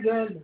Girl.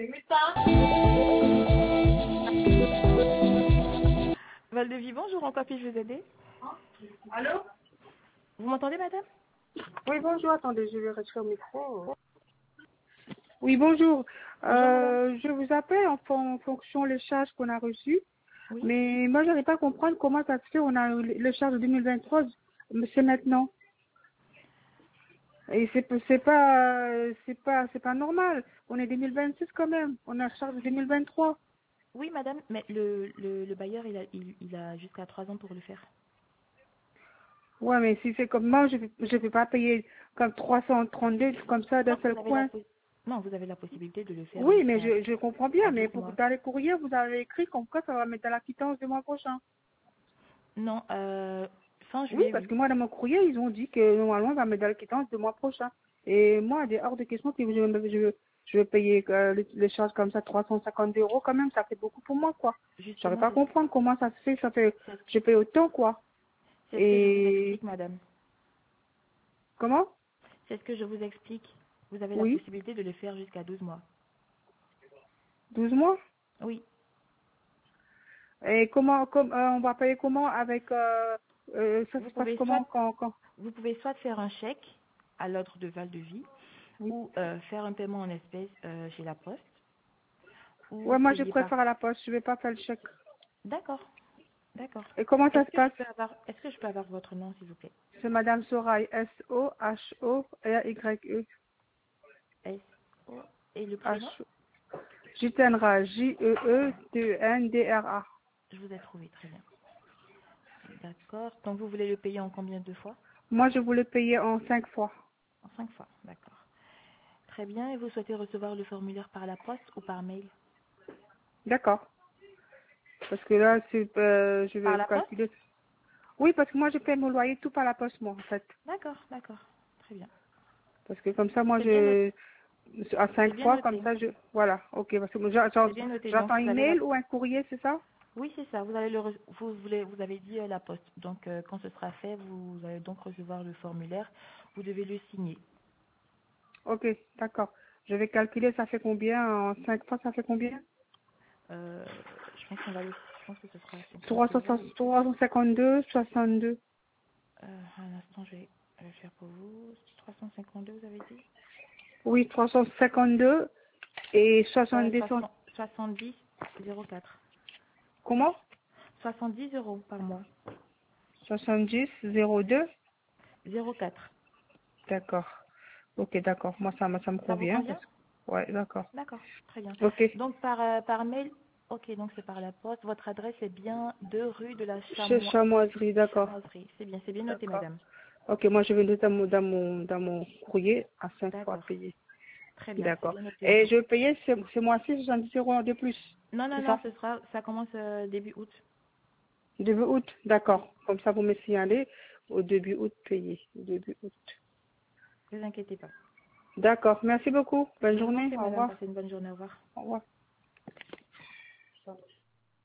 Val-de-Vie, bonjour, en quoi puis-je vous aider? Allô? Vous m'entendez, madame? Oui, bonjour. Attendez, je vais retirer au micro. Oui, bonjour. Bonjour, madame. Je vous appelle en fonction des charges qu'on a reçues. Oui. Mais moi, j'arrive pas à comprendre comment ça se fait. On a eu le charge de 2023, mais c'est maintenant. Et c'est pas normal. On est 2026 quand même. On a le charge de 2023. Oui, madame, mais le bailleur, il a jusqu'à 3 ans pour le faire. Ouais, mais si c'est comme moi, je peux pas payer comme 332 comme ça d'un Non, seul coin. vous avez la possibilité de le faire Oui, mais jusqu'à je comprends bien, à mais 12 mois. dans les courriers, vous avez écrit comme quoi ça va mettre à la quittance du mois prochain. Non, fin Oui, juillet, parce oui. que moi, dans mon courrier, ils ont dit que normalement, on va mettre à la quittance du mois prochain. Et moi, il est hors de question que je vais payer les charges comme ça, 350 euros quand même, ça fait beaucoup pour moi, quoi. J'arrive Justement, pas à comprendre comment ça se fait, c'est je paye autant, quoi. c'est ce que je vous Et explique, madame. comment? C'est ce que je vous explique. Vous avez la Oui, possibilité de le faire jusqu'à 12 mois. 12 mois. Oui. Et on va payer comment avec, ça Vous se passe pouvez soit comment quand? Vous pouvez soit faire un chèque à l'ordre de Val-de-Vie Oui. ou faire un paiement en espèces chez la Poste ou Ouais, moi, je payer par... préfère à la poste, je vais pas faire le chèque. D'accord, d'accord. Et comment ça se passe? Est-ce que je peux avoir votre nom, s'il vous plaît? C'est Madame Soraï, S-O-H-O-R-Y-E. S-O et le prénom? H. Jitendra, J-E-E-T-E-N-D-R-A. Je vous ai trouvé, très bien. D'accord. Donc vous voulez le payer en combien de fois? Moi, je voulais payer en 5 fois. En 5 fois, d'accord. Très bien. Et vous souhaitez recevoir le formulaire par la poste ou par mail? D'accord. Parce que là, je Par vais la poste? calculer. Oui, parce que moi, je paie mon loyer tout par la poste, moi, en fait. D'accord, d'accord. Très bien. Parce que comme ça, moi, C'est bien noté. à C'est 5 bien fois, comme noté. ça, voilà. Ok, parce que moi, C'est bien noté. Donc j'attends un vous avez la... email ou un courrier, c'est ça? Oui, c'est ça. Vous avez dit la poste. Donc, quand ce sera fait, vous allez donc recevoir le formulaire. Vous devez le signer. Ok, d'accord. Je vais calculer, ça fait combien? En 5 fois, ça fait combien? Euh, je pense que ce sera 50 300 euros. 352, 62. Un instant, je vais le faire pour vous. 352, vous avez dit? Oui, 352 et 70. 70 04. Comment? 70 euros par mois. 70 02. 04. D'accord. Ok, d'accord. Moi, ça me Ça vous convient. convient? Ouais, d'accord. D'accord, très bien. Ok. Donc, par mail, ok, donc c'est par la poste. Votre adresse est bien 2 rue de la Chamoiserie, d'accord. Chamoiserie. C'est bien noté, D'accord. madame. Ok, moi, je vais le mettre dans mon courrier à 5 fois D'accord, payé. très bien, c'est D'accord. bien noté. Et je vais payer ce mois-ci 70 euros de plus. Non, non, C'est non, ça? ça commence début août. Début août. Oui, D'accord. Comme ça, vous me signalez au début août payé. Début août. ne vous inquiétez pas. D'accord. Merci beaucoup. Bonne Je vous en journée. prie, Au madame, revoir. passez une bonne journée, au revoir. Au revoir.